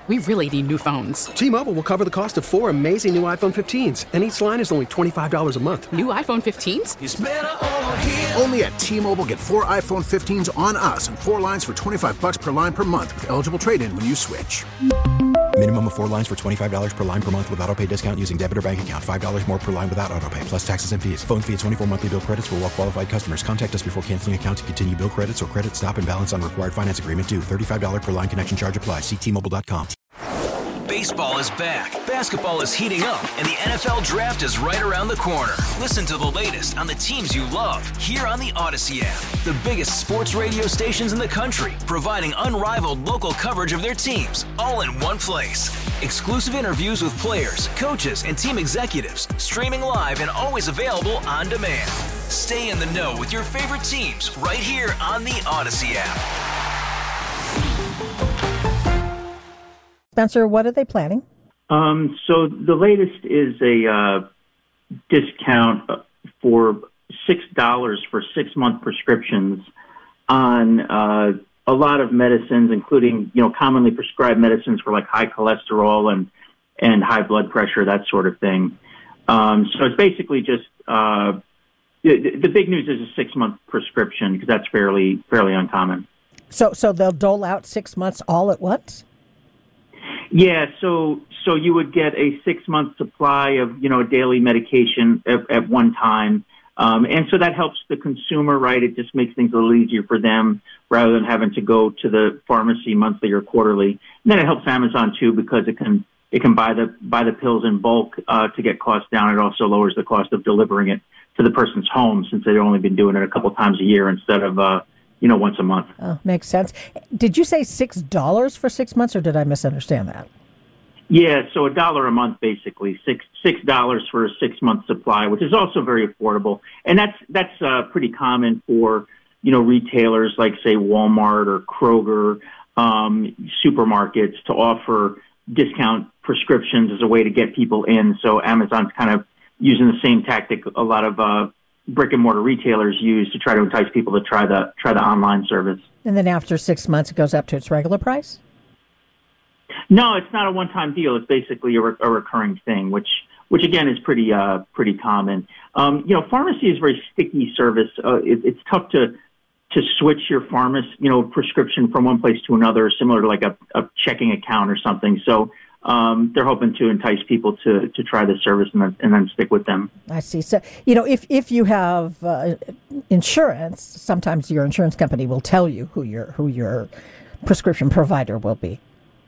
We really need new phones. T-Mobile will cover the cost of 4 amazing new iPhone 15s, and each line is only $25 a month. New iPhone 15s? It's better over here. Only at T-Mobile, get 4 iPhone 15s on us and 4 lines for $25 per line per month with eligible trade-in when you switch. Minimum of 4 lines for $25 per line per month with autopay discount using debit or bank account. $5 more per line without autopay, plus taxes and fees. Phone fee at 24 monthly bill credits for well-qualified customers. Contact us before canceling account to continue bill credits or credit stop and balance on required finance agreement due. $35 per line connection charge applies. See T-Mobile.com. Baseball is back, basketball is heating up, and the NFL Draft is right around the corner. Listen to the latest on the teams you love here on the Odyssey app. The biggest sports radio stations in the country, providing unrivaled local coverage of their teams, all in one place. Exclusive interviews with players, coaches, and team executives, streaming live and always available on demand. Stay in the know with your favorite teams right here on the Odyssey app. Spencer, what are they planning? So the latest is a discount for $6 for 6-month prescriptions on a lot of medicines, including, commonly prescribed medicines for like high cholesterol and high blood pressure, that sort of thing. So it's basically just the big news is a 6-month prescription because that's fairly uncommon. So they'll dole out 6 months all at once? Yeah, so you would get a 6-month supply of, a daily medication at one time. And so that helps the consumer, right? It just makes things a little easier for them rather than having to go to the pharmacy monthly or quarterly. And then it helps Amazon too because it can buy the pills in bulk to get costs down. It also lowers the cost of delivering it to the person's home since they've only been doing it a couple times a year instead of once a month. Oh, makes sense. Did you say $6 for 6 months, or did I misunderstand that? Yeah, so $1 a month, basically, $6 for a 6-month supply, which is also very affordable, and that's pretty common for retailers like say Walmart or Kroger, supermarkets to offer discount prescriptions as a way to get people in. So Amazon's kind of using the same tactic a lot of brick and mortar retailers use to try to entice people to try the online service. And then after 6 months, it goes up to its regular price? No, it's not a one-time deal. It's basically a recurring thing, which again is pretty common. Pharmacy is a very sticky service. It's tough to switch your pharmacist, prescription from one place to another, similar to like a checking account or something. So they're hoping to entice people to try the service and then stick with them. I see. So, if you have insurance, sometimes your insurance company will tell you who your prescription provider will be.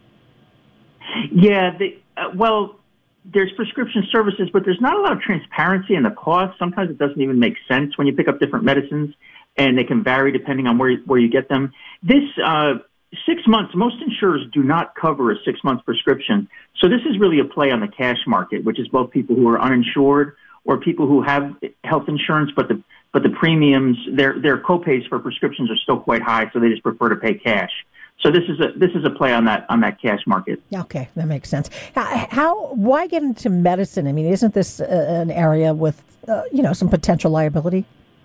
Yeah. There's prescription services, but there's not a lot of transparency in the cost. Sometimes it doesn't even make sense when you pick up different medicines, and they can vary depending on where you get them. This 6 months, most insurers do not cover a 6-month prescription. So this is really a play on the cash market, which is both people who are uninsured or people who have health insurance, but the premiums, their copays for prescriptions are still quite high, so they just prefer to pay cash. So this is a play on that cash market. Okay, that makes sense. Why get into medicine? I mean, isn't this an area with some potential liability?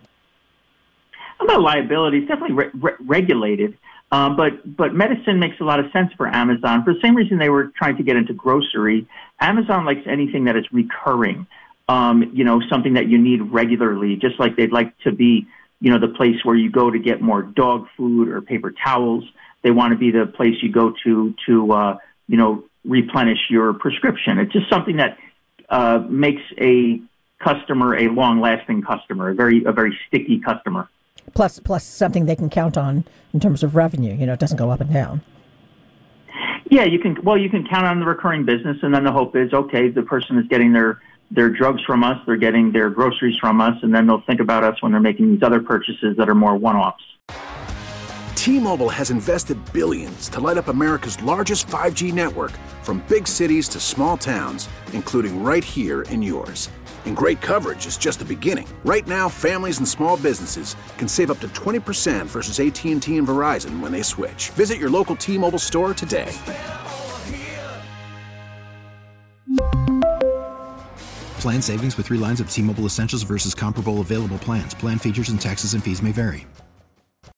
Not liability. It's definitely regulated. But medicine makes a lot of sense for Amazon. For the same reason they were trying to get into grocery, Amazon likes anything that is recurring, something that you need regularly, just like they'd like to be, the place where you go to get more dog food or paper towels. They want to be the place you go to replenish your prescription. It's just something that makes a customer a long-lasting customer, a very sticky customer. Plus something they can count on in terms of revenue. It doesn't go up and down. Yeah, you can count on the recurring business, and then the hope is, okay, the person is getting their drugs from us, they're getting their groceries from us, and then they'll think about us when they're making these other purchases that are more one-offs. T-Mobile has invested billions to light up America's largest 5G network, from big cities to small towns, including right here in yours. And great coverage is just the beginning. Right now, families and small businesses can save up to 20% versus AT&T and Verizon when they switch. Visit your local T-Mobile store today. Plan savings with 3 lines of T-Mobile Essentials versus comparable available plans. Plan features and taxes and fees may vary.